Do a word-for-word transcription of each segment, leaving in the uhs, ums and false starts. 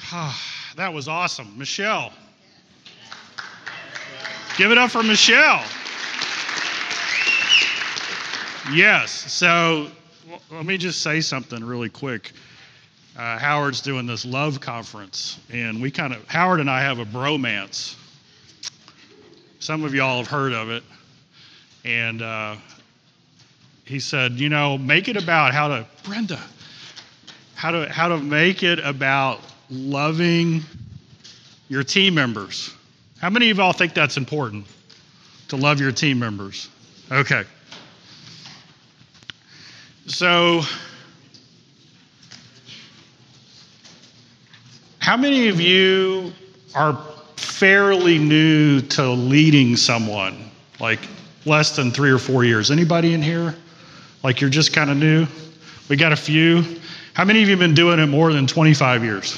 That was awesome. Michelle. Give it up for Michelle. Yes, so well, let me just say something really quick. Uh, Howard's doing this love conference, and we kind of, Howard and I have a bromance. Some of y'all have heard of it. And uh, he said, you know, make it about how to, Brenda, how to, how to make it about loving your team members. How many of y'all think that's important, to love your team members? Okay. So, how many of you are fairly new to leading someone, like less than three or four years? Anybody in here? Like you're just kind of new? We got a few. How many of you have been doing it more than twenty-five years?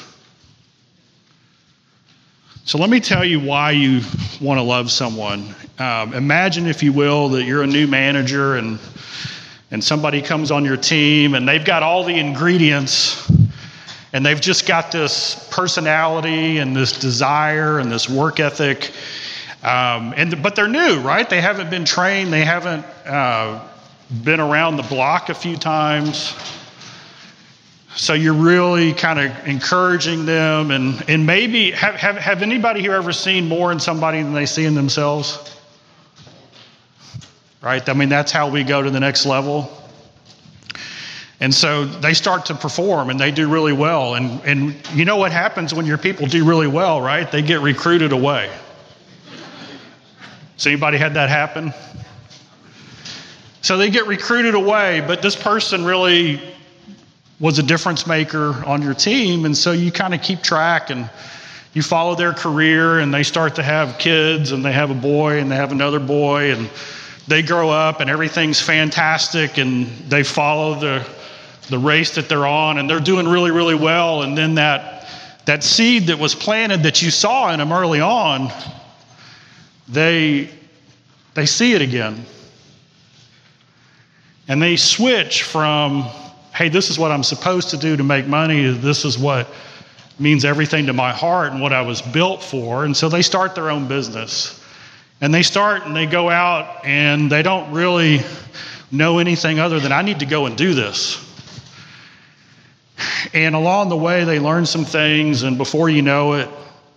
So let me tell you why you want to love someone. Um, imagine, if you will, that you're a new manager and and somebody comes on your team and they've got all the ingredients and they've just got this personality and this desire and this work ethic. Um, and but they're new, right? They haven't been trained. They haven't uh, been around the block a few times. So you're really kind of encouraging them, and, and maybe, have, have, have anybody here ever seen more in somebody than they see in themselves? Right? I mean, that's how we go to the next level. And so they start to perform, and they do really well. And, and you know what happens when your people do really well, right? They get recruited away. Has anybody had that happen? So they get recruited away, but this person really was a difference maker on your team, and so you kind of keep track and you follow their career, and they start to have kids, and they have a boy, and they have another boy, and they grow up, and everything's fantastic, and they follow the the race that they're on, and they're doing really, really well, and then that that seed that was planted that you saw in them early on, they they see it again, and they switch from, hey, this is what I'm supposed to do to make money. This is what means everything to my heart and what I was built for. And so they start their own business. And they start and they go out and they don't really know anything other than, I need to go and do this. And along the way, they learn some things. And before you know it,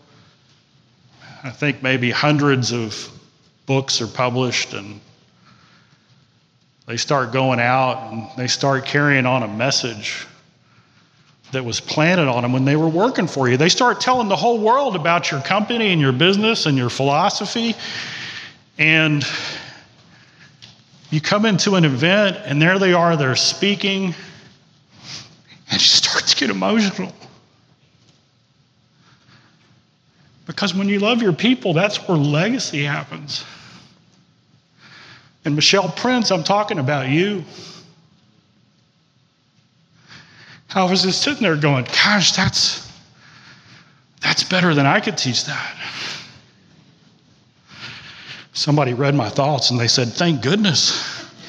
I think maybe hundreds of books are published, and they start going out and they start carrying on a message that was planted on them when they were working for you. They start telling the whole world about your company and your business and your philosophy. And you come into an event and there they are, they're speaking, and you start to get emotional. Because when you love your people, that's where legacy happens. And Michelle Prince, I'm talking about you. I was just sitting there going, gosh, that's, that's better than I could teach that. Somebody read my thoughts and they said, thank goodness.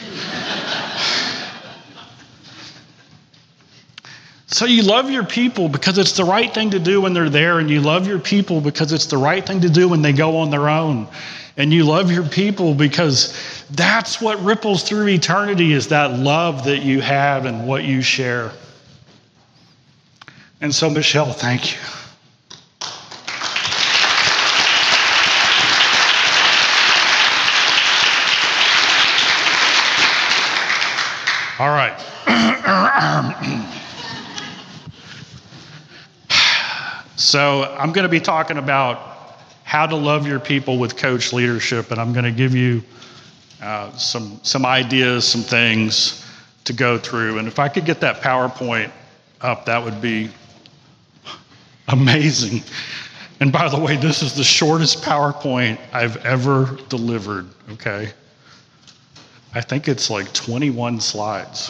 So you love your people because it's the right thing to do when they're there, and you love your people because it's the right thing to do when they go on their own. And you love your people because that's what ripples through eternity, is that love that you have and what you share. And so, Michelle, thank you. All right. So I'm going to be talking about how to love your people with coach leadership, and I'm going to give you uh, some some ideas, some things to go through. And if I could get that PowerPoint up, that would be amazing. And by the way, this is the shortest PowerPoint I've ever delivered, okay? I think it's like twenty-one slides.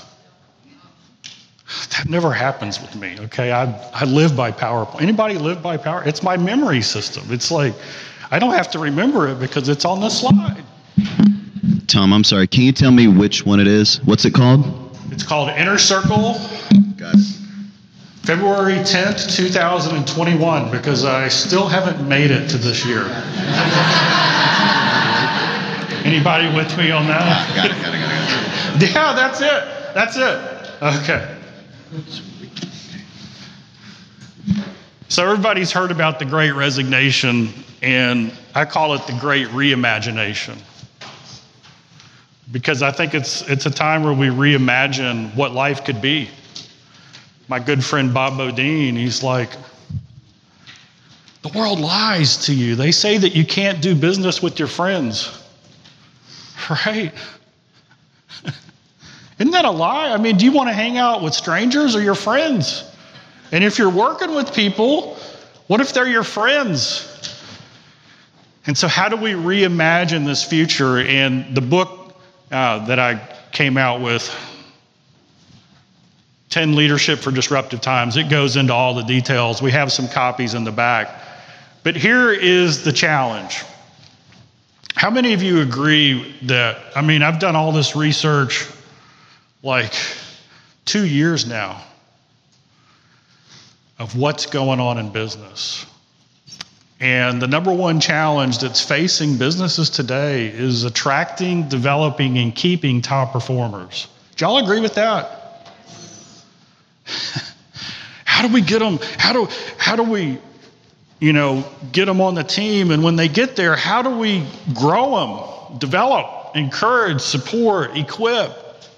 That never happens with me, okay? I I live by PowerPoint. Anybody live by Power? It's my memory system. It's like, I don't have to remember it because it's on the slide. Tom, I'm sorry. Can you tell me which one it is? What's it called? It's called Inner Circle. Got it. February tenth, two thousand twenty-one, because I still haven't made it to this year. Anybody with me on that? Got it, got it, got it. Yeah, that's it. That's it. Okay. So everybody's heard about the Great Resignation, and I call it the Great Reimagination. Because I think it's it's a time where we reimagine what life could be. My good friend Bob Bodine, he's like, the world lies to you. They say that you can't do business with your friends. Right? Isn't that a lie? I mean, do you want to hang out with strangers or your friends? And if you're working with people, what if they're your friends? And so how do we reimagine this future? And the book uh, that I came out with, ten Leadership for Disruptive Times, it goes into all the details. We have some copies in the back. But here is the challenge. How many of you agree that, I mean, I've done all this research like two years now of what's going on in business. And the number one challenge that's facing businesses today is attracting, developing, and keeping top performers. Do y'all agree with that? How do we get them, how do, how do we, you know, get them on the team? And when they get there, how do we grow them, develop, encourage, support, equip?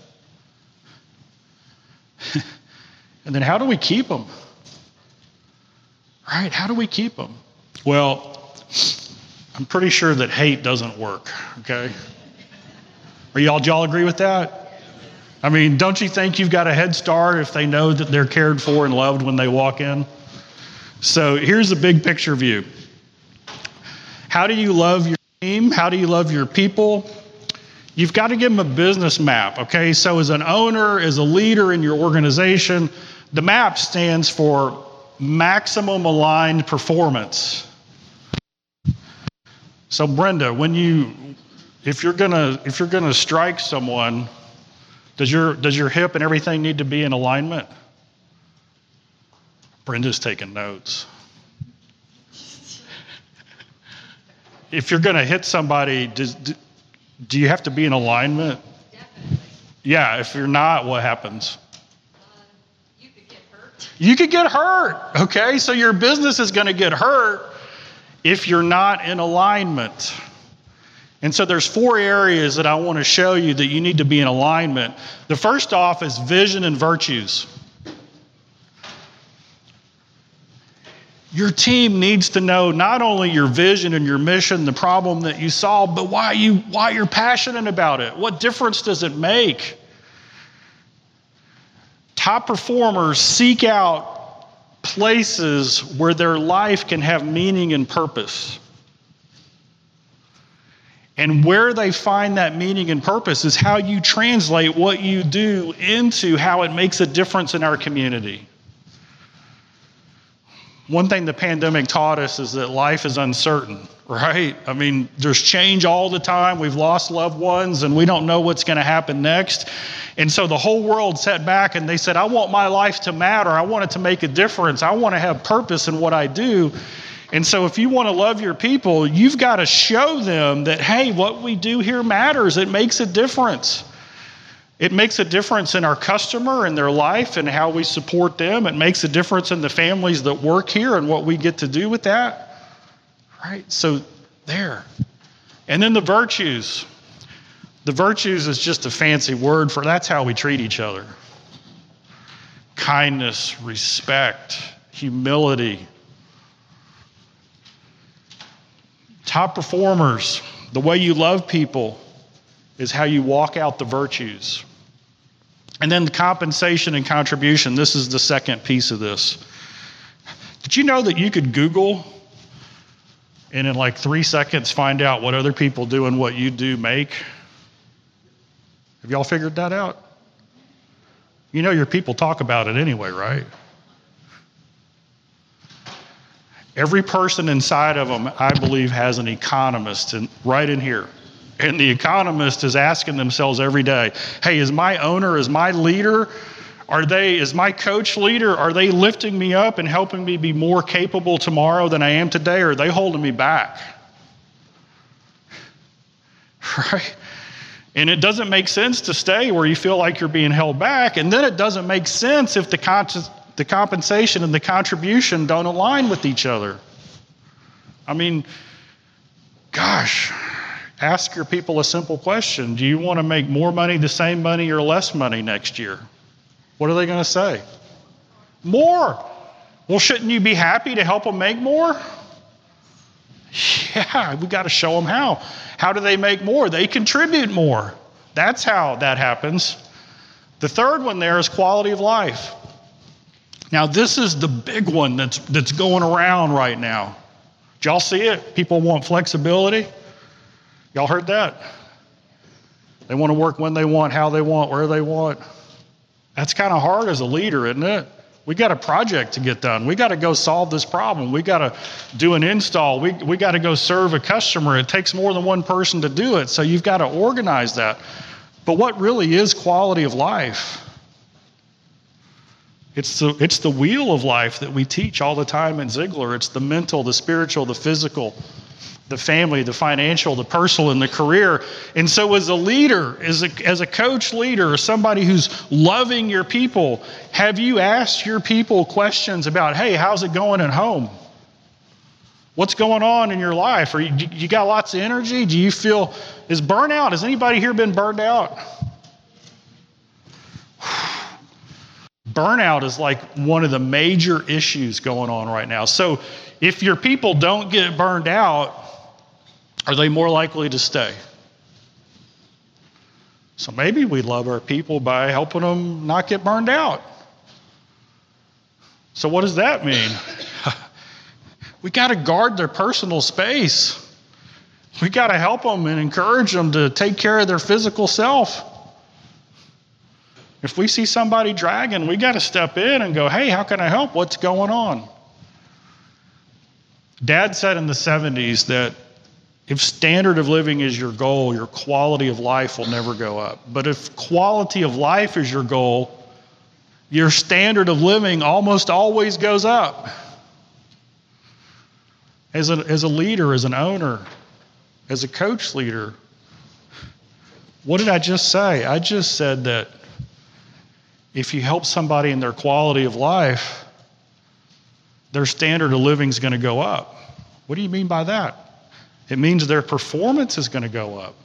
And then how do we keep them? Right? How do we keep them? Well, I'm pretty sure that hate doesn't work, okay? Are y'all, do y'all agree with that? I mean, don't you think you've got a head start if they know that they're cared for and loved when they walk in? So here's the big picture view. How do you love your team? How do you love your people? You've got to give them a business map, okay? So as an owner, as a leader in your organization, the map stands for maximum aligned performance. So Brenda, when you, if you're gonna, if you're gonna strike someone, does your does your hip and everything need to be in alignment? Brenda's taking notes. If you're gonna hit somebody, does, do, do you have to be in alignment? Definitely. Yeah. If you're not, what happens? Um, you could get hurt. You could get hurt. Okay, so your business is going to get hurt if you're not in alignment. And so there's four areas that I want to show you that you need to be in alignment. The first off is vision and virtues. Your team needs to know not only your vision and your mission, the problem that you solve, but why you why you're passionate about it. What difference does it make? Top performers seek out places where their life can have meaning and purpose. And where they find that meaning and purpose is how you translate what you do into how it makes a difference in our community. One thing the pandemic taught us is that life is uncertain, right? I mean, there's change all the time. We've lost loved ones and we don't know what's going to happen next. And so the whole world sat back and they said, I want my life to matter. I want it to make a difference. I want to have purpose in what I do. And so if you want to love your people, you've got to show them that, hey, what we do here matters. It makes a difference. It makes a difference in our customer and their life and how we support them. It makes a difference in the families that work here and what we get to do with that. Right? So there. And then the virtues. The virtues is just a fancy word for that's how we treat each other. Kindness, respect, humility. Top performers, the way you love people is how you walk out the virtues. And then the compensation and contribution. This is the second piece of this. Did you know that you could Google and in like three seconds find out what other people do and what you do make? Have y'all figured that out? You know your people talk about it anyway, right? Every person inside of them, I believe, has an economist in, right in here. And the economist is asking themselves every day, hey, is my owner, is my leader, Are they, is my coach leader, are they lifting me up and helping me be more capable tomorrow than I am today, or are they holding me back? Right? And it doesn't make sense to stay where you feel like you're being held back. And then it doesn't make sense if the, con- the compensation and the contribution don't align with each other. I mean, gosh, ask your people a simple question. Do you want to make more money, the same money, or less money next year? What are they going to say? More. Well, shouldn't you be happy to help them make more? Yeah, we got to show them how. How do they make more? They contribute more. That's how that happens. The third one there is quality of life. Now, this is the big one that's that's going around right now. Did y'all see it? People want flexibility. Y'all heard that? They want to work when they want, how they want, where they want. That's kind of hard as a leader, isn't it? We got a project to get done. We got to go solve this problem. We got to do an install. We we got to go serve a customer. It takes more than one person to do it, so you've got to organize that. But what really is quality of life? It's the it's the wheel of life that we teach all the time in Ziglar. It's the mental, the spiritual, the physical, the family, the financial, the personal, and the career. And so as a leader, as a, as a coach leader, or somebody who's loving your people, have you asked your people questions about, hey, how's it going at home? What's going on in your life? Are you, you got lots of energy? Do you feel, is burnout, has anybody here been burned out? Burnout is like one of the major issues going on right now. So if your people don't get burned out, are they more likely to stay? So maybe we love our people by helping them not get burned out. So what does that mean? We got to guard their personal space. We got to help them and encourage them to take care of their physical self. If we see somebody dragging, we got to step in and go, hey, how can I help? What's going on? Dad said in the seventies that if standard of living is your goal, your quality of life will never go up. But if quality of life is your goal, your standard of living almost always goes up. As a, as a leader, as an owner, as a coach leader, what did I just say? I just said that if you help somebody in their quality of life, their standard of living is going to go up. What do you mean by that? It means their performance is going to go up.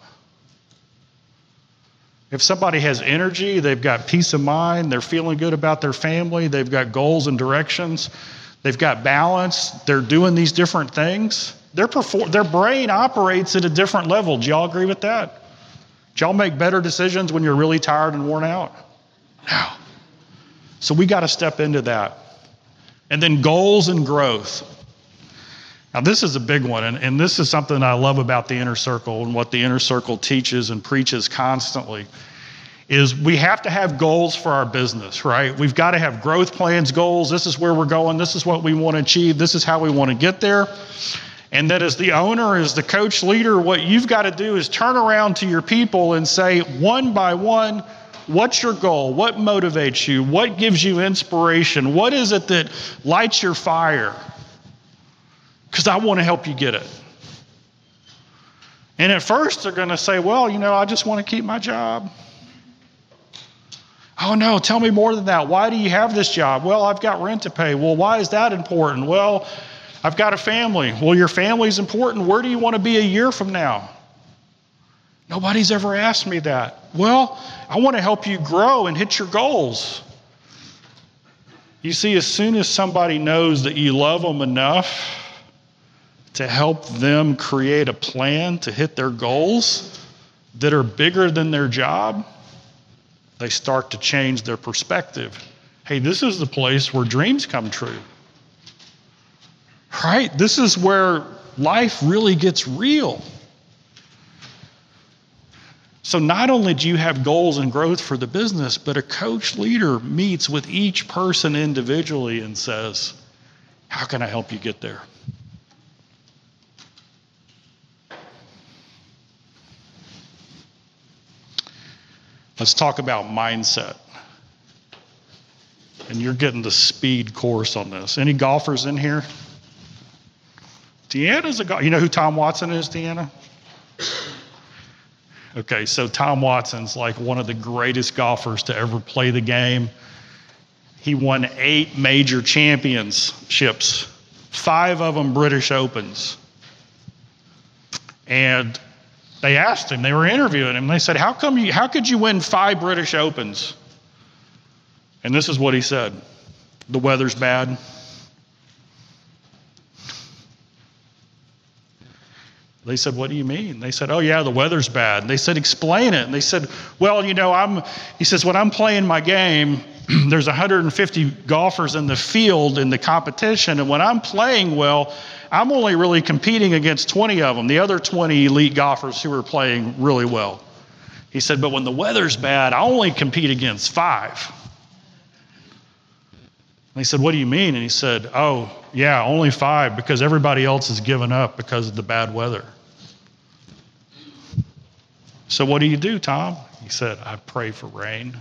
If somebody has energy, they've got peace of mind, they're feeling good about their family, they've got goals and directions, they've got balance, they're doing these different things, their, perform- their brain operates at a different level. Do y'all agree with that? Do y'all make better decisions when you're really tired and worn out? No. So we got to step into that. And then goals and growth. Now, this is a big one, and, and this is something I love about the Inner Circle and what the Inner Circle teaches and preaches constantly, is we have to have goals for our business, right? We've got to have growth plans, goals. This is where we're going. This is what we want to achieve. This is how we want to get there. And that as the owner, as the coach leader, what you've got to do is turn around to your people and say, one by one, what's your goal? What motivates you? What gives you inspiration? What is it that lights your fire? Because I want to help you get it. And at first they're going to say, well, you know, I just want to keep my job. Oh no, tell me more than that. Why do you have this job? Well, I've got rent to pay. Well, why is that important? Well, I've got a family. Well, your family's important. Where do you want to be a year from now? Nobody's ever asked me that. Well, I want to help you grow and hit your goals. You see, as soon as somebody knows that you love them enough to help them create a plan to hit their goals that are bigger than their job, they start to change their perspective. Hey, this is the place where dreams come true. Right? This is where life really gets real. So not only do you have goals and growth for the business, but a coach leader meets with each person individually and says, how can I help you get there? Let's talk about mindset. And you're getting the speed course on this. Any golfers in here? Deanna's a golfer. You know who Tom Watson is, Deanna? Okay, so Tom Watson's like one of the greatest golfers to ever play the game. He won eight major championships, five of them British Opens. And they asked him, they were interviewing him, they said, how come you, how could you win five British Opens? And this is what he said: the weather's bad. They said, what do you mean? They said, oh yeah, the weather's bad. And they said, explain it. And they said, well, you know, I'm, he says, when I'm playing my game, there's one hundred fifty golfers in the field in the competition. And when I'm playing well, I'm only really competing against twenty of them, the other twenty elite golfers who are playing really well. He said, but when the weather's bad, I only compete against five. And they said, what do you mean? And he said, oh, yeah, only five, because everybody else has given up because of the bad weather. So what do you do, Tom? He said, I pray for rain.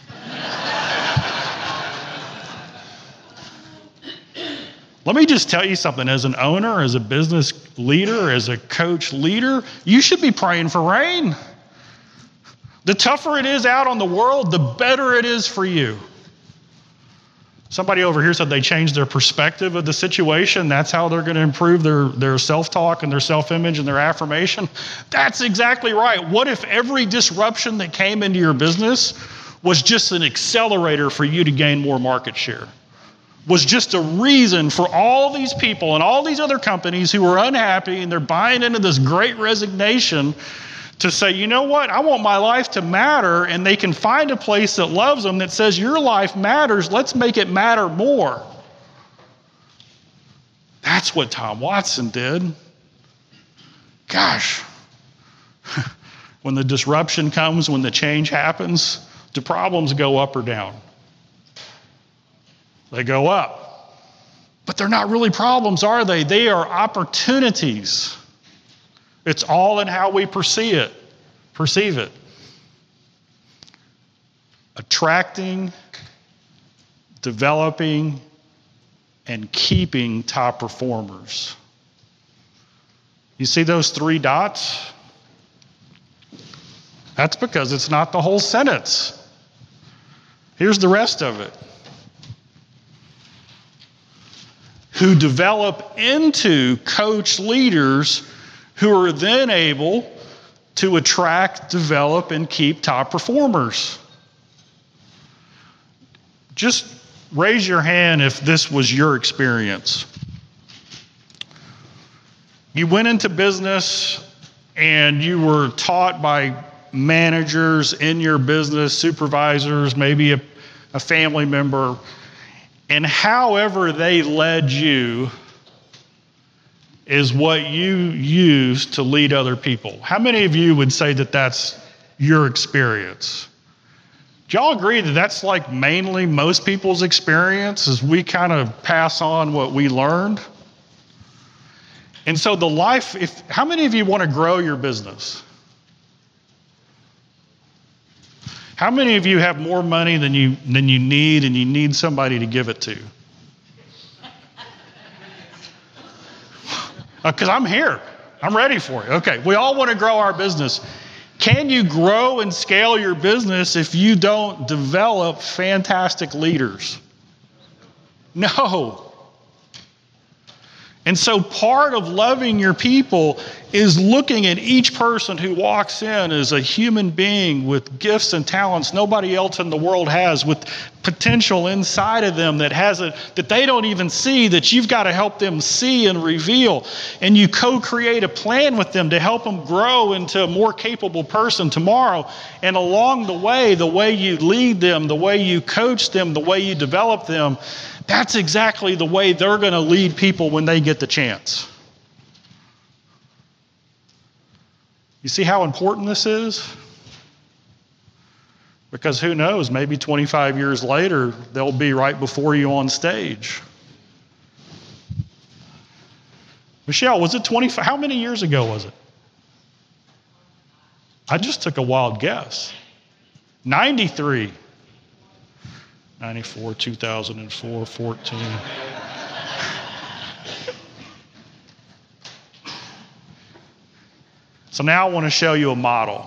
Let me just tell you something. As an owner, as a business leader, as a coach leader, you should be praying for rain. The tougher it is out on the world, the better it is for you. Somebody over here said they changed their perspective of the situation. That's how they're going to improve their, their self-talk and their self-image and their affirmation. That's exactly right. What if every disruption that came into your business was just an accelerator for you to gain more market share? Was just a reason for all these people and all these other companies who are unhappy and they're buying into this great resignation to say, you know what, I want my life to matter, and they can find a place that loves them that says your life matters, let's make it matter more. That's what Tom Watson did. Gosh, when the disruption comes, when the change happens, do problems go up or down? They go up. But they're not really problems, are they? They are opportunities. It's all in how we perceive it. Perceive it. Attracting, developing, and keeping top performers. You see those three dots? That's because it's not the whole sentence. Here's the rest of it. Who develop into coach leaders who are then able to attract, develop, and keep top performers. Just raise your hand if this was your experience. You went into business and you were taught by managers in your business, supervisors, maybe a, a family member, and however they led you is what you use to lead other people. How many of you would say that that's your experience? Do y'all agree that that's like mainly most people's experience, is we kind of pass on what we learned? And so the life, if how many of you want to grow your business? How many of you have more money than you than you need and you need somebody to give it to? Because I'm here. I'm ready for it. Okay, we all want to grow our business. Can you grow and scale your business if you don't develop fantastic leaders? No. And so part of loving your people is looking at each person who walks in as a human being with gifts and talents nobody else in the world has, with potential inside of them that has a, that they don't even see, that you've got to help them see and reveal. And you co-create a plan with them to help them grow into a more capable person tomorrow. And along the way, the way you lead them, the way you coach them, the way you develop them, that's exactly the way they're going to lead people when they get the chance. You see how important this is? Because who knows, maybe twenty-five years later, they'll be right before you on stage. Michelle, was it twenty-five? How many years ago was it? I just took a wild guess. ninety-three. ninety-four, two thousand four, fourteen. So now I want to show you a model.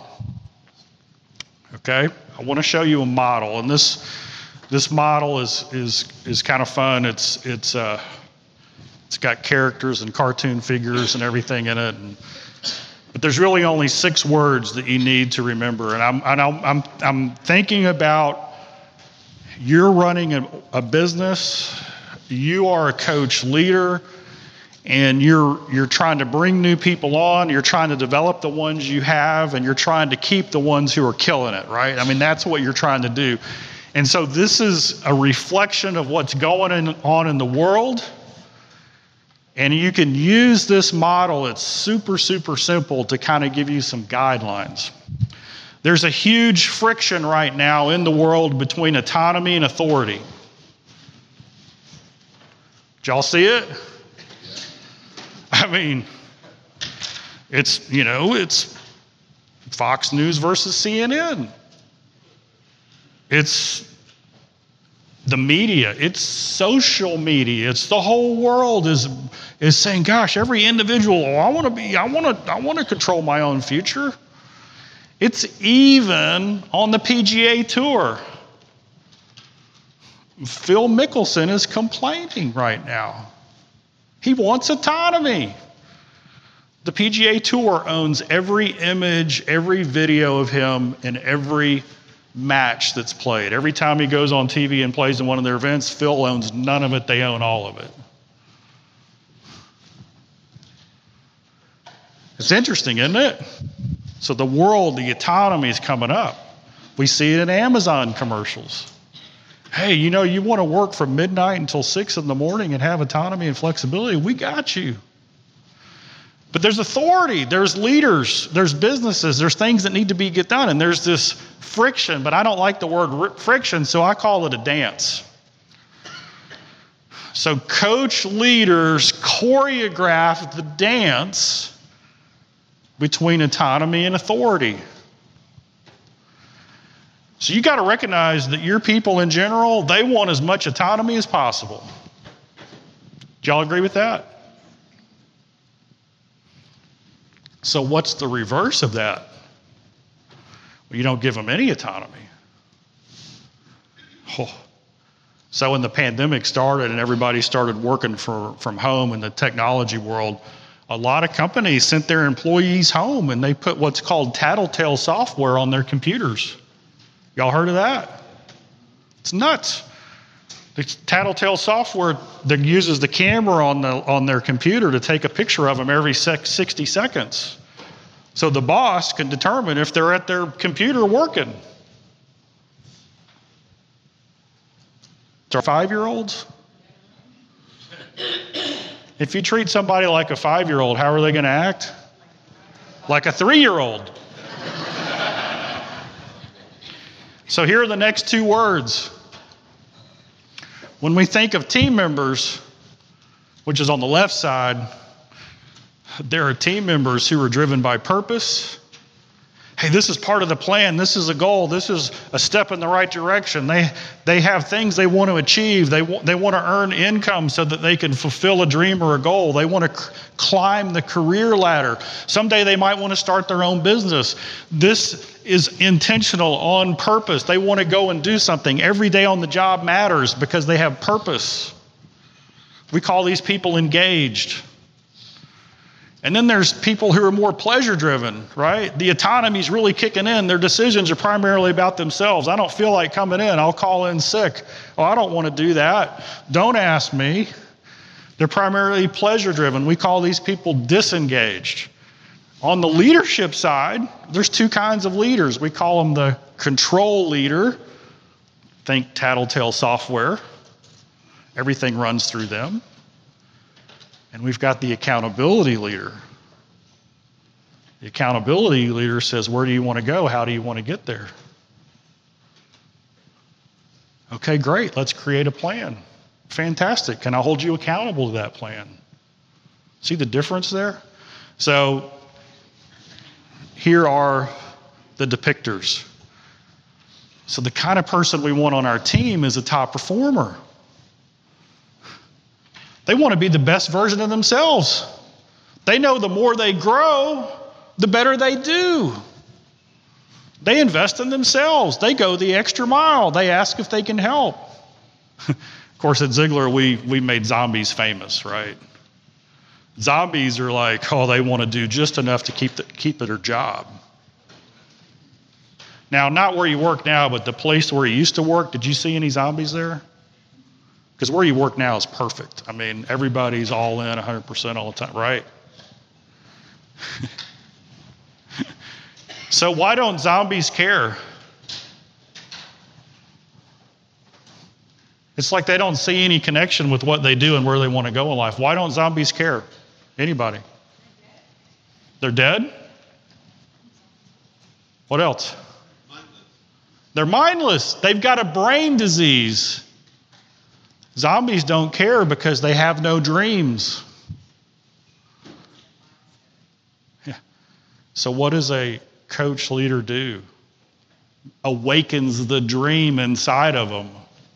Okay? I want to show you a model, and this this model is is is kind of fun. It's it's uh it's got characters and cartoon figures and everything in it. And, but there's really only six words that you need to remember. And I'm and I'm I'm, I'm thinking about you're running a, a business. You are a coach leader. And you're you're trying to bring new people on, you're trying to develop the ones you have, and you're trying to keep the ones who are killing it, right? I mean, that's what you're trying to do. And so this is a reflection of what's going on in the world. And you can use this model, it's super, super simple, to kind of give you some guidelines. There's a huge friction right now in the world between autonomy and authority. Did y'all see it? I mean, it's, you know, it's Fox News versus C N N. It's the media. It's social media. It's the whole world is is saying, gosh, every individual, oh, I want to be, I want to, I want to control my own future. It's even on the P G A Tour. Phil Mickelson is complaining right now. He wants autonomy. The P G A Tour owns every image, every video of him in every match that's played. Every time he goes on T V and plays in one of their events, Phil owns none of it. They own all of it. It's interesting, isn't it? So the world, the autonomy is coming up. We see it in Amazon commercials. Hey, you know, you want to work from midnight until six in the morning and have autonomy and flexibility? We got you. But there's authority, there's leaders, there's businesses, there's things that need to be get done, and there's this friction, but I don't like the word friction, so I call it a dance. So coach leaders choreograph the dance between autonomy and authority. So you got to recognize that your people in general, they want as much autonomy as possible. Do y'all agree with that? So what's the reverse of that? Well, you don't give them any autonomy. Oh. So when the pandemic started and everybody started working for, from home in the technology world, a lot of companies sent their employees home and they put what's called tattletale software on their computers. Y'all heard of that? It's nuts. The tattletale software that uses the camera on the on their computer to take a picture of them every sixty seconds. So the boss can determine if they're at their computer working. So five-year-olds? If you treat somebody like a five-year-old, how are they going to act? Like a three-year-old. So here are the next two words. When we think of team members, which is on the left side, there are team members who are driven by purpose. Hey, this is part of the plan. This is a goal. This is a step in the right direction. They they have things they want to achieve. They want they want to earn income so that they can fulfill a dream or a goal. They want to c- climb the career ladder. Someday they might want to start their own business. This is intentional, on purpose. They want to go and do something. Every day on the job matters because they have purpose. We call these people engaged. And then there's people who are more pleasure-driven, right? The autonomy's really kicking in. Their decisions are primarily about themselves. I don't feel like coming in. I'll call in sick. Oh, I don't want to do that. Don't ask me. They're primarily pleasure-driven. We call these people disengaged. On the leadership side, there's two kinds of leaders. We call them the control leader. Think tattletale software. Everything runs through them. And we've got the accountability leader. The accountability leader says, where do you want to go? How do you want to get there? Okay, great. Let's create a plan. Fantastic. Can I hold you accountable to that plan? See the difference there? So here are the depictors. So the kind of person we want on our team is a top performer. They want to be the best version of themselves. They know the more they grow, the better they do. They invest in themselves. They go the extra mile. They ask if they can help. Of course, at Ziglar, we, we made zombies famous, right? Zombies are like, oh, they want to do just enough to keep the, keep their job. Now, not where you work now, but the place where you used to work, did you see any zombies there? Because where you work now is perfect. I mean, everybody's all in one hundred percent all the time, right? So why don't zombies care? It's like they don't see any connection with what they do and where they want to go in life. Why don't zombies care? Anybody? They're dead? What else? Mindless. They're mindless. They've got a brain disease. Zombies don't care because they have no dreams. Yeah. So what does a coach leader do? Awakens the dream inside of them.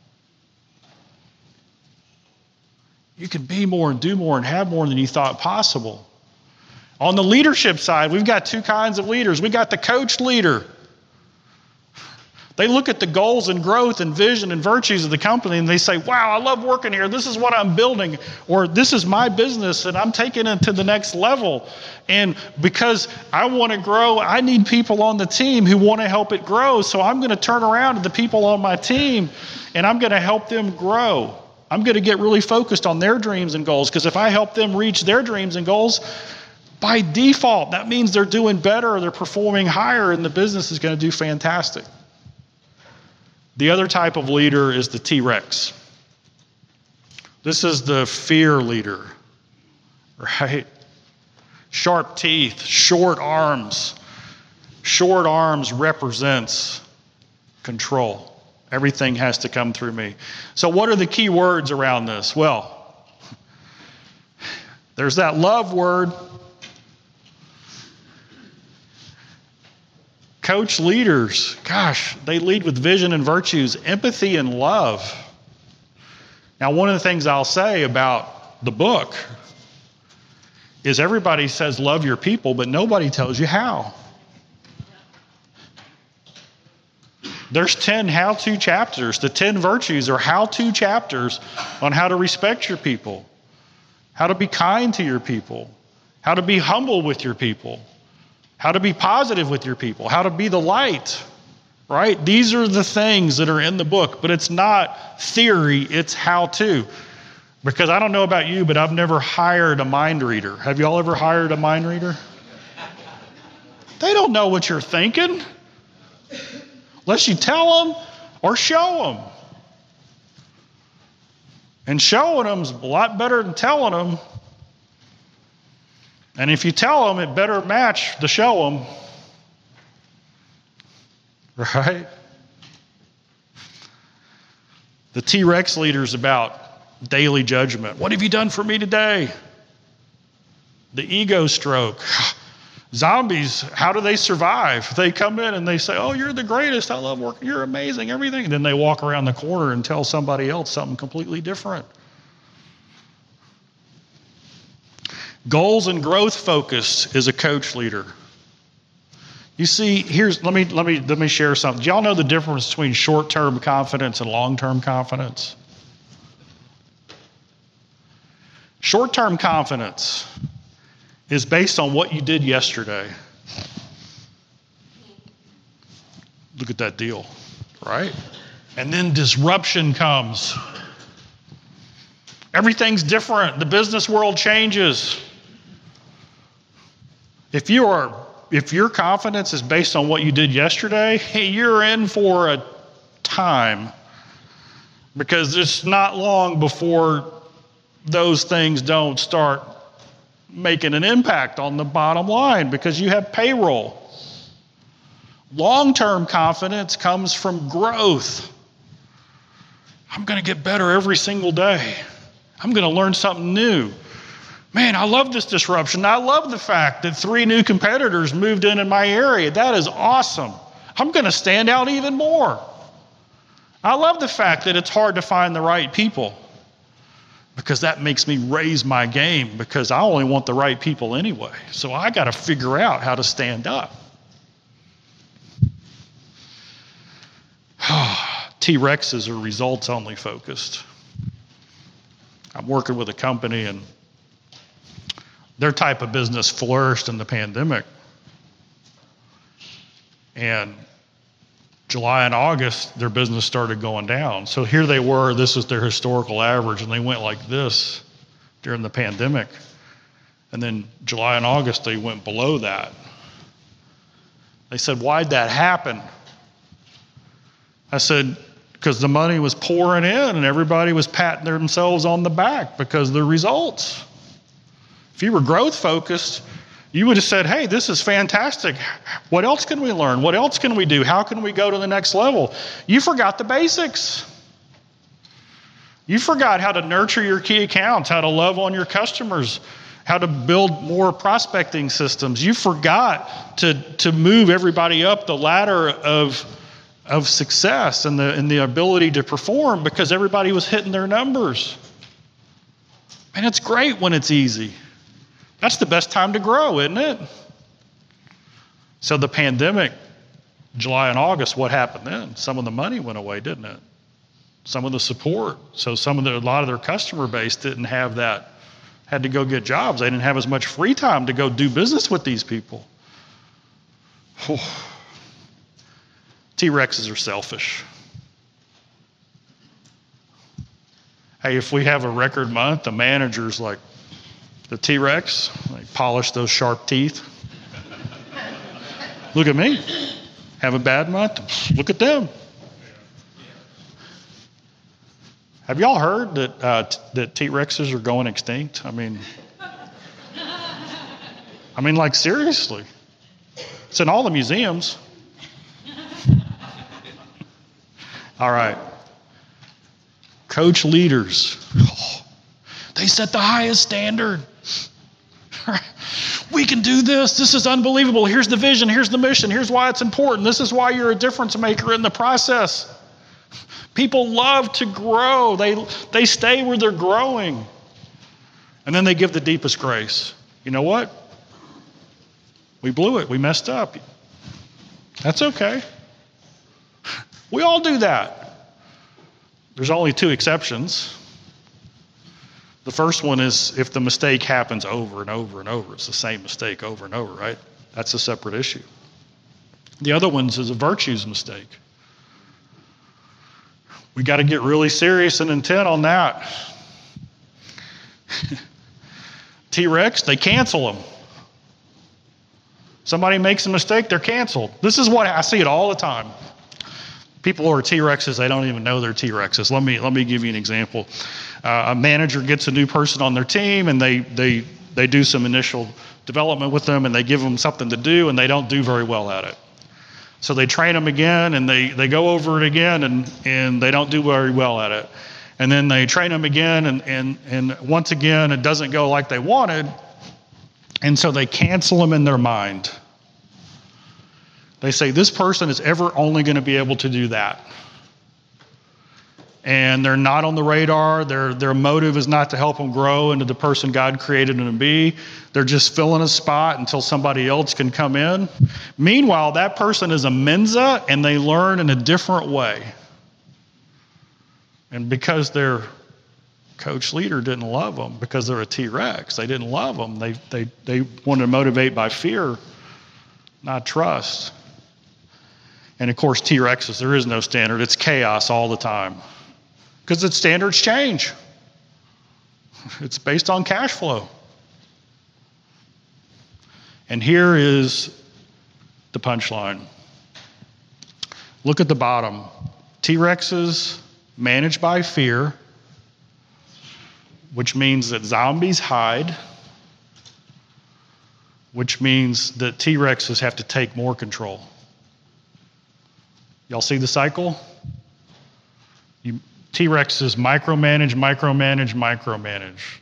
You can be more and do more and have more than you thought possible. On the leadership side, we've got two kinds of leaders. We got the coach leader. They look at the goals and growth and vision and virtues of the company and they say, wow, I love working here. This is what I'm building. Or this is my business and I'm taking it to the next level. And because I want to grow, I need people on the team who want to help it grow. So I'm going to turn around to the people on my team and I'm going to help them grow. I'm going to get really focused on their dreams and goals, because if I help them reach their dreams and goals, by default, that means they're doing better or they're performing higher and the business is going to do fantastic. The other type of leader is the T-Rex. This is the fear leader, right? Sharp teeth, short arms. Short arms represents control. Everything has to come through me. So what are the key words around this? Well, there's that love word. Coach leaders, gosh, they lead with vision and virtues, empathy and love. Now, one of the things I'll say about the book is everybody says love your people, but nobody tells you how. There's ten how-to chapters. The ten virtues are how-to chapters on how to respect your people, how to be kind to your people, how to be humble with your people, how to be positive with your people, how to be the light, right? These are the things that are in the book, but it's not theory, it's how-to. Because I don't know about you, but I've never hired a mind reader. Have y'all ever hired a mind reader? They don't know what you're thinking. Unless you tell them or show them. And showing them is a lot better than telling them. And if you tell them, it better match the show them. Right? The T-Rex leader is about daily judgment. What have you done for me today? The ego stroke. Zombies, how do they survive? They come in and they say, oh, you're the greatest. I love working. You're amazing, everything. And then they walk around the corner and tell somebody else something completely different. Goals and growth focused is a coach leader. You see, here's let me let me let me share something. Do y'all know the difference between short-term confidence and long-term confidence? Short-term confidence is based on what you did yesterday. Look at that deal, right? And then disruption comes. Everything's different. The business world changes. If you are, if your confidence is based on what you did yesterday, hey, you're in for a time, because it's not long before those things don't start making an impact on the bottom line, because you have payroll. Long-term confidence comes from growth. I'm going to get better every single day. I'm going to learn something new. Man, I love this disruption. I love the fact that three new competitors moved in in my area. That is awesome. I'm going to stand out even more. I love the fact that it's hard to find the right people, because that makes me raise my game, because I only want the right people anyway. So I got to figure out how to stand up. T-Rexes are results only focused. I'm working with a company, and their type of business flourished in the pandemic. And July and August, their business started going down. So here they were, this is their historical average, and they went like this during the pandemic. And then July and August, they went below that. They said, why'd that happen? I said, because the money was pouring in and everybody was patting themselves on the back because of the results. If you were growth focused, you would have said, hey, this is fantastic. What else can we learn? What else can we do? How can we go to the next level? You forgot the basics. You forgot how to nurture your key accounts, how to love on your customers, how to build more prospecting systems. You forgot to, to move everybody up the ladder of, of success and the, and the ability to perform, because everybody was hitting their numbers. And it's great when it's easy. That's the best time to grow, isn't it? So the pandemic, July and August, what happened then? Some of the money went away, didn't it? Some of the support. So some of the, a lot of their customer base didn't have that, had to go get jobs. They didn't have as much free time to go do business with these people. T-Rexes are selfish. Hey, if we have a record month, the manager's like, the T-Rex, they polish those sharp teeth. Look at me. Have a bad month? Look at them. Have y'all heard that uh, t- that T-Rexes are going extinct? I mean, I mean, like seriously. It's in all the museums. All right. Coach leaders. Oh, they set the highest standard. We can do this. This is unbelievable. Here's the vision. Here's the mission. Here's why it's important. This is why you're a difference maker in the process. People love to grow. They, they stay where they're growing. And then they give the deepest grace. You know what? We blew it. We messed up. That's okay. We all do that. There's only two exceptions. The first one is if the mistake happens over and over and over. It's the same mistake over and over, right? That's a separate issue. The other one is a virtues mistake. We got to get really serious and intent on that. T-Rex, they cancel them. Somebody makes a mistake, they're canceled. This is what I see it all the time. People who are T-Rexes, they don't even know they're T-Rexes. Let me let me give you an example. Uh, a manager gets a new person on their team, and they they they do some initial development with them, and they give them something to do, and they don't do very well at it. So they train them again, and they, they go over it again, and, and they don't do very well at it. And then they train them again, and, and, and once again, it doesn't go like they wanted, and so they cancel them in their mind. They say, this person is ever only going to be able to do that. And they're not on the radar. Their, their motive is not to help them grow into the person God created them to be. They're just filling a spot until somebody else can come in. Meanwhile, that person is a Mensa, and they learn in a different way. And because their coach leader didn't love them, because they're a T-Rex, they didn't love them. They, they, they wanted to motivate by fear, not trust. And of course, T-Rexes, there is no standard. It's chaos all the time. Because its standards change. It's based on cash flow. And here is the punchline. Look at the bottom. T-Rexes managed by fear, which means that zombies hide, which means that T-Rexes have to take more control. Y'all see the cycle? You, T-Rexes micromanage, micromanage, micromanage.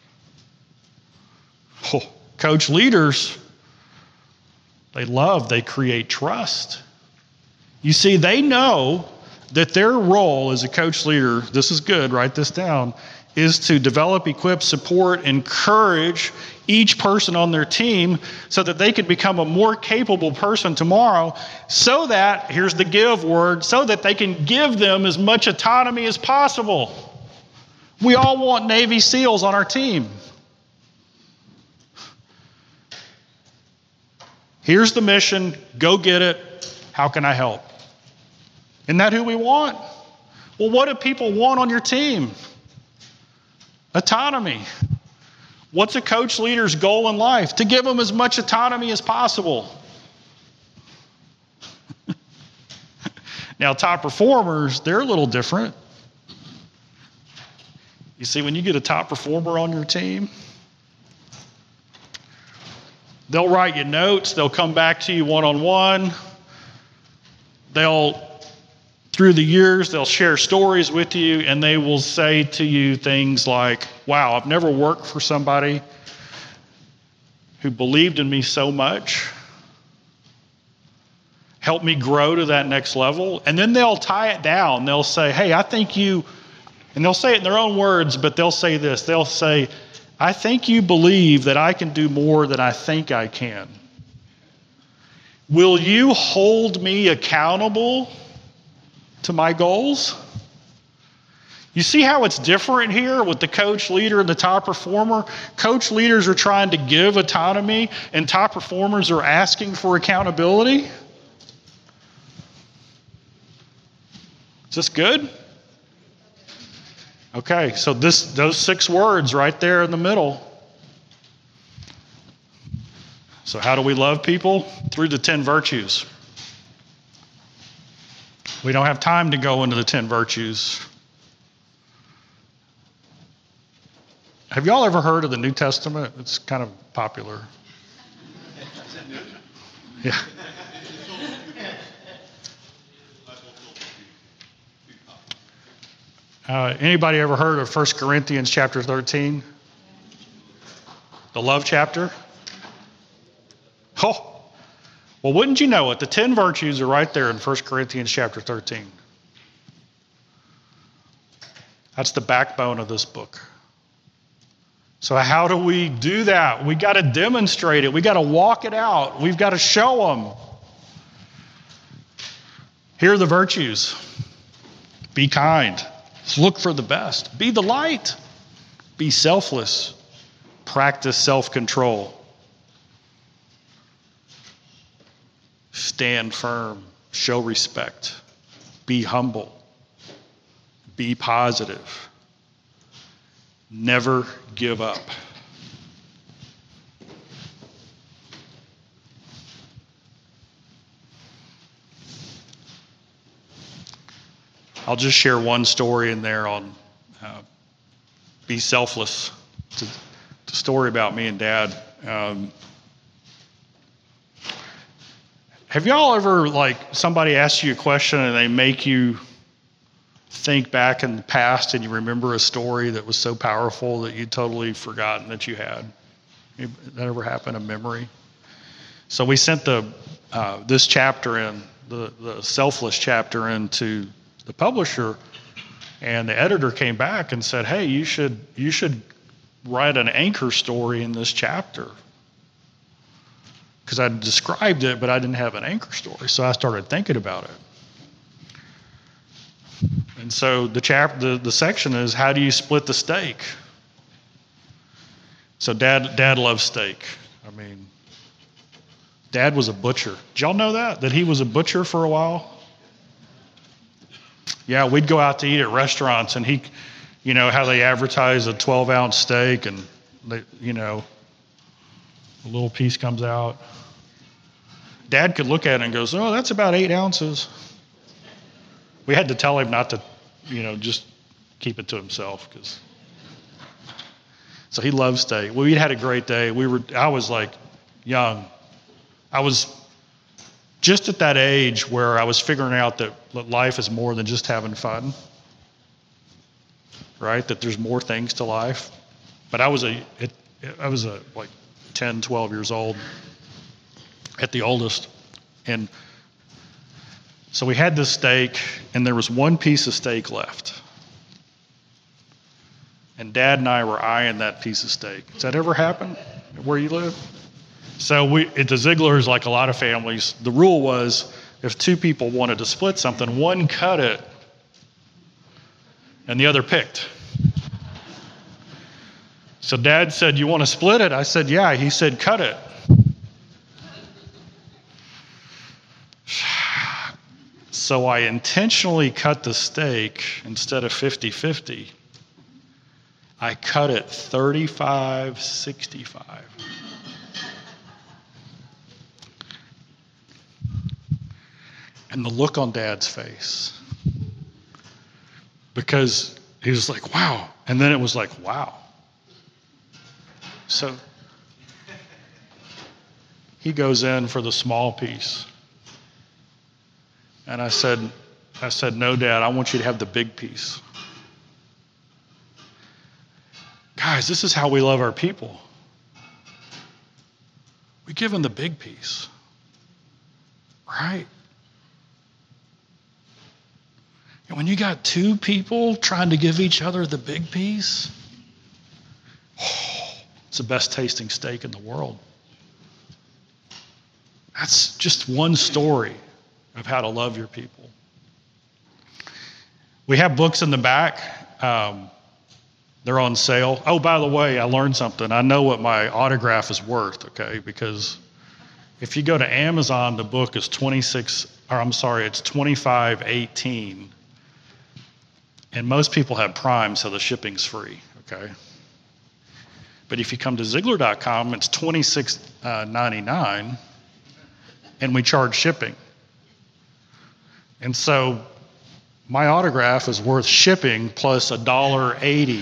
Oh, coach leaders, they love, they create trust. You see, they know that their role as a coach leader, this is good, write this down, is to develop, equip, support, encourage each person on their team so that they can become a more capable person tomorrow, so that, here's the give word, so that they can give them as much autonomy as possible. We all want Navy SEALs on our team. Here's the mission, go get it. How can I help? Isn't that who we want? Well, what do people want on your team? Autonomy. What's a coach leader's goal in life? To give them as much autonomy as possible. Now, top performers, they're a little different. You see, when you get a top performer on your team, they'll write you notes, they'll come back to you one-on-one, they'll through the years, they'll share stories with you, and they will say to you things like, wow, I've never worked for somebody who believed in me so much, helped me grow to that next level. And then they'll tie it down. They'll say, hey, I think you, and they'll say it in their own words, but they'll say this. They'll say, I think you believe that I can do more than I think I can. Will you hold me accountable to my goals? You see how it's different here with the coach leader and the top performer? Coach leaders are trying to give autonomy, and top performers are asking for accountability. Is this good? Okay, so this those six words right there in the middle. So how do we love people? Through the ten virtues. We don't have time to go into the ten virtues. Have y'all ever heard of the New Testament? It's kind of popular. Yeah. Uh, anybody ever heard of First Corinthians chapter thirteen? The love chapter? Oh. Well, wouldn't you know it? The ten virtues are right there in First Corinthians chapter thirteen. That's the backbone of this book. So how do we do that? We got to demonstrate it. We got to walk it out. We've got to show them. Here are the virtues. Be kind. Look for the best. Be the light. Be selfless. Practice self-control. Stand firm. Show respect. Be humble. Be positive. Never give up. I'll just share one story in there on uh, be selfless. It's a, it's a story about me and Dad. Um, have y'all ever, like, somebody asks you a question and they make you think back in the past and you remember a story that was so powerful that you'd totally forgotten that you had? Did that ever happen, a memory? So we sent the uh, this chapter in, the, the selfless chapter into the publisher, and the editor came back and said, hey, you should you should write an anchor story in this chapter. Because I described it, but I didn't have an anchor story. So I started thinking about it. And so the chap the, the section is, how do you split the steak? So dad dad loves steak. I mean, Dad was a butcher. Did y'all know that? That he was a butcher for a while? Yeah, we'd go out to eat at restaurants, and he, you know, how they advertise a twelve ounce steak, and they, you know, a little piece comes out. Dad could look at it and goes, oh, that's about eight ounces. We had to tell him not to, you know, just keep it to himself, because. So he loved steak. We had a great day. We were. I was like young. I was just at that age where I was figuring out that life is more than just having fun, right? That there's more things to life. But I was a, it, I was a like ten, twelve years old at the oldest, and So we had this steak, and there was one piece of steak left. And Dad and I were eyeing that piece of steak. Does that ever happen where you live? So we, at the Ziegler's, like a lot of families, the rule was if two people wanted to split something, one cut it and the other picked. So Dad said, "You want to split it?" I said, "Yeah." He said, "Cut it." So I intentionally cut the steak instead of fifty-fifty. I cut it thirty-five sixty-five. And the look on Dad's face. Because he was like, "Wow." And then it was like, "Wow." So he goes in for the small piece. And I said, I said, "No, Dad, I want you to have the big piece." Guys, this is how we love our people. We give them the big piece. Right? And when you got two people trying to give each other the big piece, oh, it's the best tasting steak in the world. That's just one story of how to love your people. We have books in the back. Um, they're on sale. Oh, by the way, I learned something. I know what my autograph is worth, okay? Because if you go to Amazon, the book is twenty-six, or I'm sorry, it's twenty-five eighteen. And most people have Prime, so the shipping's free, okay? But if you come to Ziglar dot com, it's twenty-six ninety-nine, and we charge shipping. And so my autograph is worth shipping plus one dollar eighty.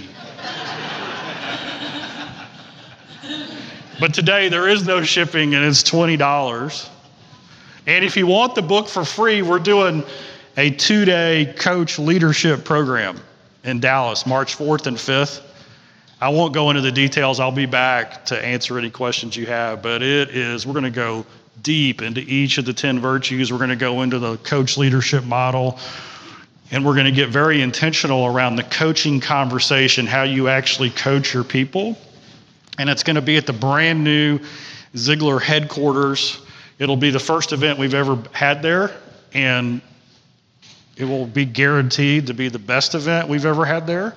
But today there is no shipping, and it's twenty dollars. And if you want the book for free, we're doing a two-day coach leadership program in Dallas, March fourth and fifth. I won't go into the details. I'll be back to answer any questions you have, but it is, we're going to go deep into each of the ten virtues. We're going to go into the coach leadership model, and we're going to get very intentional around the coaching conversation, how you actually coach your people. And it's going to be at the brand new Ziglar headquarters. It'll be the first event we've ever had there, and it will be guaranteed to be the best event we've ever had there.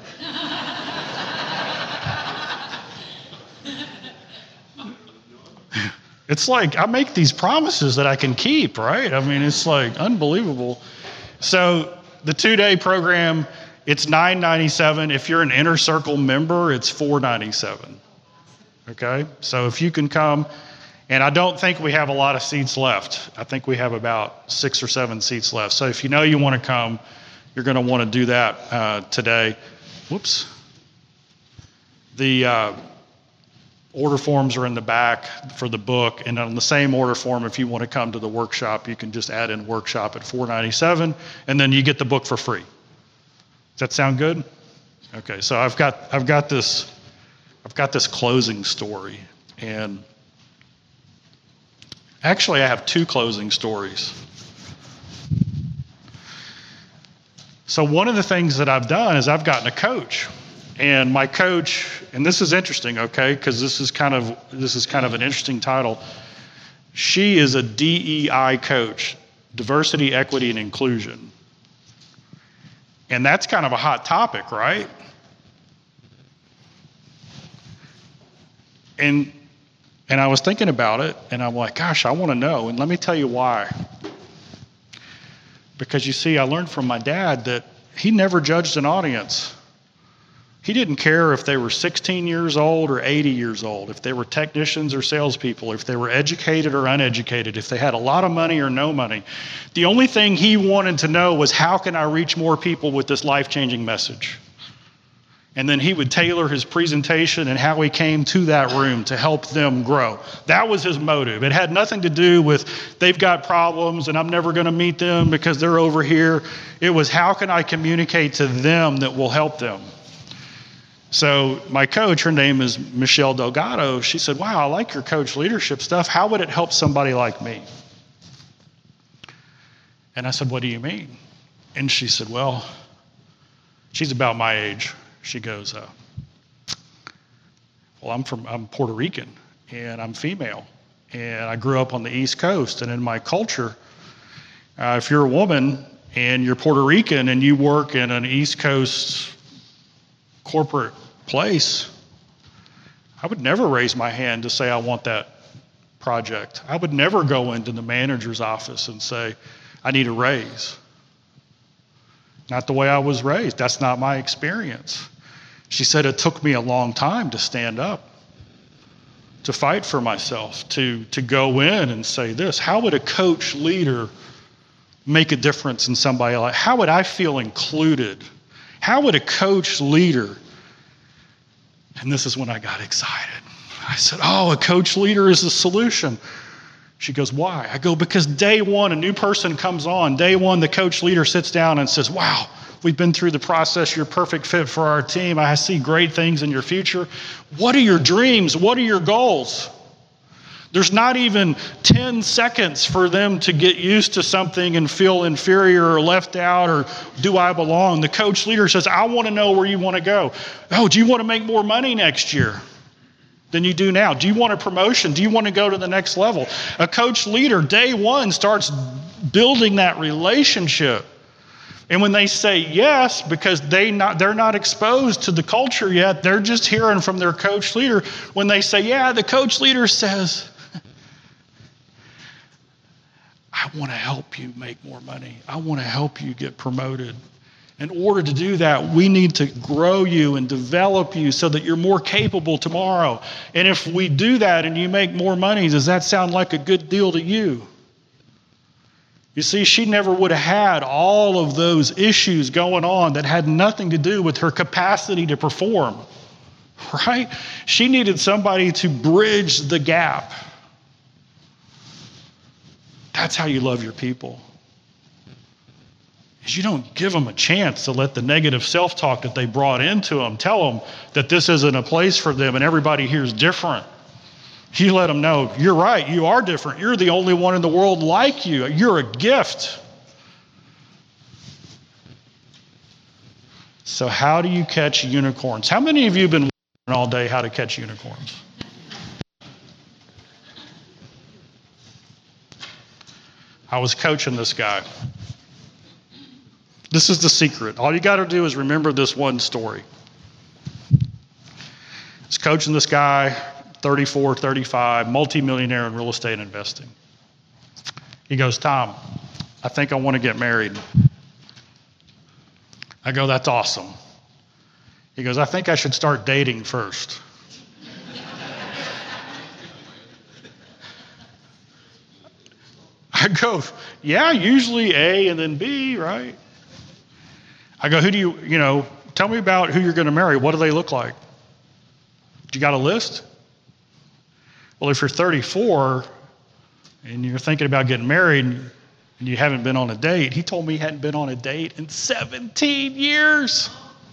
It's like I make these promises that I can keep, right? I mean, it's like unbelievable. So the two-day program, it's nine ninety-seven. If you're an Inner Circle member, it's four ninety-seven. Okay? So if you can come, and I don't think we have a lot of seats left. I think we have about six or seven seats left. So if you know you want to come, you're going to want to do that uh, today. Whoops. The uh, order forms are in the back for the book, and on the same order form, if you want to come to the workshop, you can just add in workshop at four ninety-seven, and then you get the book for free. Does that sound good? Okay, so I've got I've got this I've got this closing story, and actually I have two closing stories. So one of the things that I've done is I've gotten a coach. And my coach, and this is interesting, okay, because this is kind of this is kind of an interesting title. She is a D E I coach, diversity, equity, and inclusion. And that's kind of a hot topic, right? And and I was thinking about it, and I'm like, gosh, I want to know. And let me tell you why. Because you see, I learned from my dad that he never judged an audience. He didn't care if they were sixteen years old or eighty years old, if they were technicians or salespeople, if they were educated or uneducated, if they had a lot of money or no money. The only thing he wanted to know was, how can I reach more people with this life-changing message? And then he would tailor his presentation and how he came to that room to help them grow. That was his motive. It had nothing to do with they've got problems and I'm never going to meet them because they're over here. It was, how can I communicate to them that will help them? So my coach, her name is Michelle Delgado, she said, wow, I like your coach leadership stuff. How would it help somebody like me? And I said, what do you mean? And she said, well, she's about my age. She goes, uh, well, I'm from, I'm Puerto Rican, and I'm female, and I grew up on the East Coast, and in my culture, uh, if you're a woman and you're Puerto Rican and you work in an East Coast corporate place, I would never raise my hand to say I want that project. I would never go into the manager's office and say, I need a raise. Not the way I was raised. That's not my experience. She said it took me a long time to stand up, to fight for myself, to, to go in and say this. How would a coach leader make a difference in somebody like, how would I feel included? How would a coach leader, and this is when I got excited. I said, oh, a coach leader is the solution. She goes, why? I go, because day one, a new person comes on. Day one, the coach leader sits down and says, wow, we've been through the process. You're a perfect fit for our team. I see great things in your future. What are your dreams? What are your goals? There's not even ten seconds for them to get used to something and feel inferior or left out or do I belong? The coach leader says, I want to know where you want to go. Oh, do you want to make more money next year than you do now? Do you want a promotion? Do you want to go to the next level? A coach leader, day one, starts building that relationship. And when they say yes, because they not, they're not exposed to the culture yet, they're just hearing from their coach leader. When they say, yeah, the coach leader says, I want to help you make more money. I want to help you get promoted. In order to do that, we need to grow you and develop you so that you're more capable tomorrow. And if we do that and you make more money, does that sound like a good deal to you? You see, she never would have had all of those issues going on that had nothing to do with her capacity to perform, right? She needed somebody to bridge the gap. That's how you love your people. Is you don't give them a chance to let the negative self-talk that they brought into them tell them that this isn't a place for them and everybody here is different. You let them know, you're right, you are different. You're the only one in the world like you. You're a gift. So how do you catch unicorns? How many of you have been learning all day how to catch unicorns? I was coaching this guy. This is the secret. All you got to do is remember this one story. I was coaching this guy, thirty-four, thirty-five, multimillionaire in real estate investing. He goes, Tom, I think I want to get married. I go, that's awesome. He goes, I think I should start dating first. I go, yeah, usually A and then B, right? I go, who do you, you know, tell me about who you're going to marry. What do they look like? You got a list? Well, if you're thirty-four and you're thinking about getting married and you haven't been on a date, he told me he hadn't been on a date in seventeen years.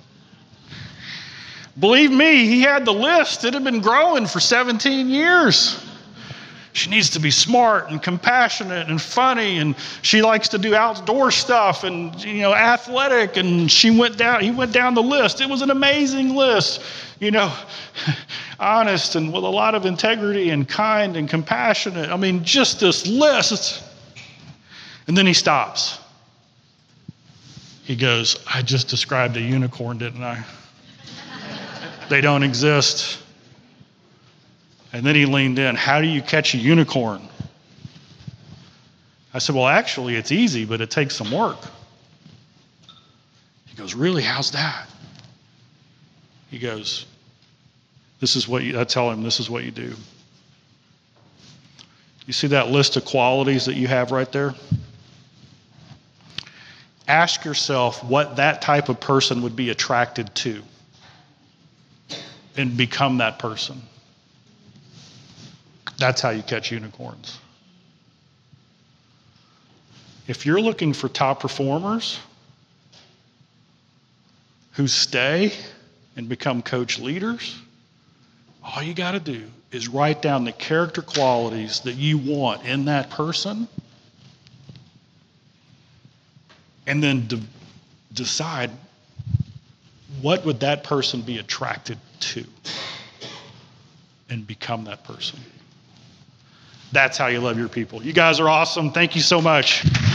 Believe me, he had the list. It had been growing for seventeen years. She needs to be smart and compassionate and funny, and she likes to do outdoor stuff and, you know, athletic. And she went down, he went down the list. It was an amazing list, you know, honest and with a lot of integrity and kind and compassionate. I mean, just this list. And then he stops. He goes, I just described a unicorn, didn't I? They don't exist. And then he leaned in. How do you catch a unicorn? I said, well, actually, it's easy, but it takes some work. He goes, really? How's that? He goes, this is what you, I tell him, this is what you do. You see that list of qualities that you have right there? Ask yourself what that type of person would be attracted to and become that person. That's how you catch unicorns. If you're looking for top performers who stay and become coach leaders, all you got to do is write down the character qualities that you want in that person and then de- decide what would that person be attracted to and become that person. That's how you love your people. You guys are awesome. Thank you so much.